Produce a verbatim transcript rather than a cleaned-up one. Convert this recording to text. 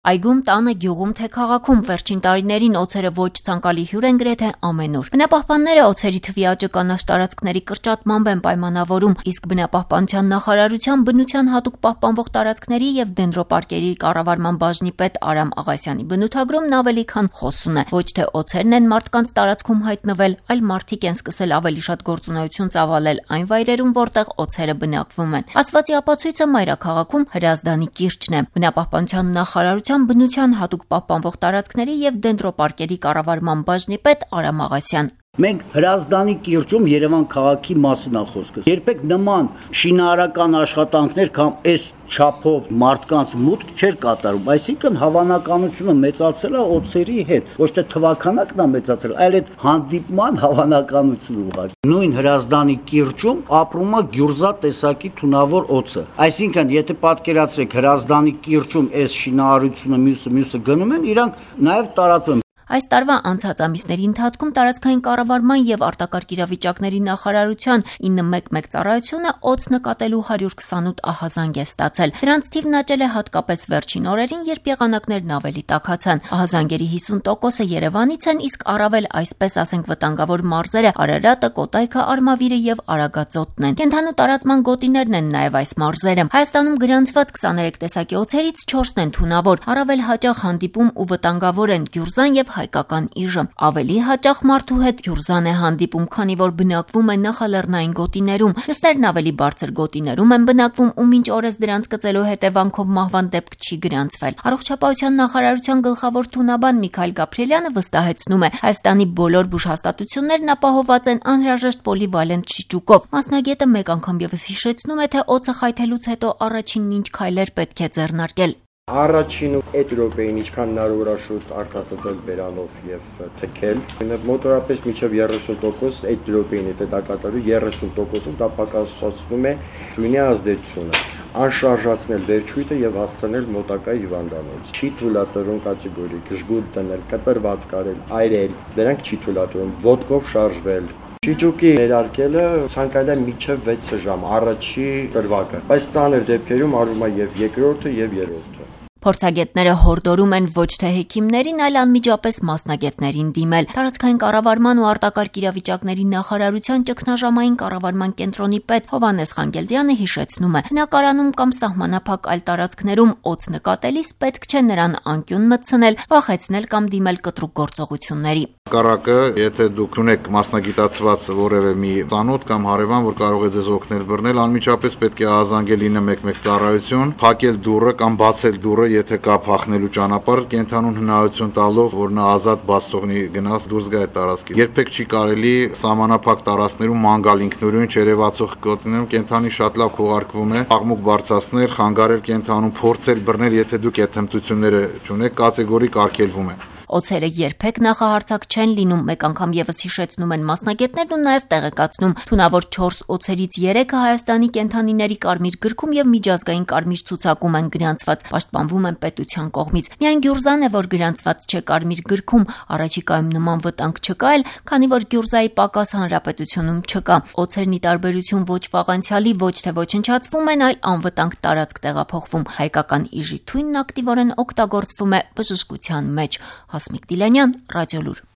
Այգում, տանը, գյուղում, թե քաղաքում վերջին տարիներին օձերը ոչ ցանկալի հյուր են գրեթե ամենուր։ Բնապահպանները օձերի թվի աճը կանաչ տարածքների կրճատմամբ են պայմանավորում, իսկ բնապահպանության նախարարության բնության հատուկ պահպանվող տարածքների եւ դենդրոպարկերի կառավարման բաժնի պետ Արամ Աղասյանի բնութագրումն ավելի քան խոսուն է։ Ոչ թե օձերն են մարդկանց տարածքում հայտնվել, այլ մարդիկ են սկսել ավելի շատ գործունեություն ծավալել այն վայրերում, որտեղ օձերը բնակվում են։ Ասվածի ապացույցը մայրաքաղաքում Հրազդանի կիրճն է։ Բնապահպանության նախարարության բնության հատուկ պահպանվող տարածքների եւ դենդրոպարկերի կառավարման բաժնի պետ Արամ Աղասյան. Մենք Հրազդանի կիրճում Երևան քաղաքի մասին է խոսքը։ Երբեք նման շինարարական աշխատանքներ կամ այս չափով մարդկանց մուտք չէր կատարում, այսինքն հավանականությունը մեծացել է օձերի հետ, ոչ թե թվաքանակն է մեծացել, այլ այդ հանդիպման հավանականությունը ուղղակի։ Նույն Հրազդանի կիրճում ապրում է գյուրզա տեսակի թունավոր օձը։ Այսինքն, եթե պատկերացրեք Հրազդանի կիրճում այս շինարարությունը մյուսը մյուսը գնում են, իրանք նաև տարածում։ Այս տարվա անցած ամիսների ընթացքում տարածքային կառավարման եւ արտակարգ իրավիճակների նախարարության ինը մեկ մեկ ծառայությունը օձ նկատելու հարյուր քսանութ ահազանգ է ստացել։ Դրանց թիվն աճել է հատկապես վերջին օրերին, երբ եղանակներն ավելի տաքացան։ Ահազանգերի հիսուն տոկոսը Երևանից են, իսկ առավել այսպես ասենք վտանգավոր մարզերը Արարատը, Կոտայքը, Արմավիրը եւ Արագածոտն են։ Կենթանու տարածման գոտիներն են նաեւ այս մարզերը։ Հայաստանում գրանցված քսաներեք տեսակի օձերից չորսն են թունավոր, առավել հաճախ հանդիպում ու վտանգավոր են գյուրզան եւ հայկական իժը։ Ավելի հաճախ մարդու հետ գյուրզան է հանդիպում, քանի որ բնակվում է նախալեռնային գոտիներում։ Մյուսներն ավելի բարձր գոտիներում են բնակվում ու մինչ օրս դրանց գծելու հետևանքով մահվան դեպք չի գրանցվել։ Առողջապահության նախարարության գլխավոր թունաբան Միքայել Գաբրիելյանը վստահեցնում է, Հայաստանի բոլոր բուժհաստատություններն ապահովված են անհրաժեշտ պոլիվալենտ շիճուկով։ Մասնագետը մեկ անգամ եւս հիշեցնում է, թե օձը խայթելուց հետո առաջինն ինչ քայլեր պետք է ձեռնարկել։ Առաջին այդ րոպեին ինչքան հնարավոր է շուտ արտադրել բերանով եւ թքել, մոտորապես մինչեւ երեսուն տոկոս այդ րոպեին եթե դա կատարվի երեսուն տոկոսում դա պակասացնում է գույնի ազդեցությունը, անշարժացնել վերջույթը եւ հասցնել մոտակա հիվանդանոց։ Չի թույլատրվում կատեգորիկ ժգուտ դնել, կտրված կարել, այրել, դրանք չի թույլատրվում ոտքով շարժվել։ Շիճուկի ներարկելը ցանկալի է մինչև վեց ժամ առաջի դրվագը, բայց ծանր դեպքերում արվում է եւ երկրորդը եւ երրորդը։ Փորձագետները հորդորում են ոչ թե հեքիմներին, այլ անմիջապես մասնագետներին դիմել։ Տարածքային կառավարման ու արտակարգ իրավիճակների նախարարության ճգնաժամային կառավարման կենտրոնի պետ Հովհաննես Խանգելդյանը հիշեցնում է. Հնակարանում կամ սահմանափակ այլ տարածքներում օձ նկատելիս պետք չէ նրան անկյուն մտցնել, վախեցնել կամ դիմել կտրուկ գործողությունների։ Կարակը, եթե դուք ունեք մասնագիտացված որևէ մի ծանոթ կամ հարևան, որ կարող է ձեզ օգնել բռնել, անմիջապես պետք է ահազանգել ինը մեկ մեկ ծառայություն, փակել դուռը կամ բացել դուռը, եթե կա փախնելու ճանապարհ, կենթանուն հնարավորություն տալով, որ նա ազատ բաց թողնի գնաց դուրս գա այդ տարածքից։ Երբեք չի կարելի սահմանափակ տարածքներում ման գալ ինքնուրույն չերևացող գոտիներում, կենթանի շատ լավ քողարկվում է, աղմուկ բարձրացնել, խանգարել կենթանուն, փորձել բռնել, եթե դուք այդ հմտությունները չունեք, կատեգորիկ արգելվում է։ Օձերը երբեք նախահարցակ չեն լինում, մեկ անգամ եւս հիշեցնում են մասնագետներն ու նաեւ տեղեկացնում. թունավոր չորս օձերից երեքը Հայաստանի կենդանիների կարմիր գրքում եւ միջազգային կարմիր ցուցակում են գրանցված, պաշտպանվում են պետության կողմից։ Միայն գյուրզան է, որ գրանցված չէ կարմիր գրքում, առաջիկայում նման վտանգ չկա, այլ քանի որ գյուրզայի պակաս հանրապետությունում չկա։ Օձերն ի տարբերություն ոչ վաղանցյալի ոչ թե ոչնչացվում են, այլ անվտանգ տարածք տեղափոխվում։ Հայկական իժի թույնն ակտիվորեն օգտագործվում է բժշկության մեջ։ Հասմիկ Դիլանյան, Ռադիոլուր։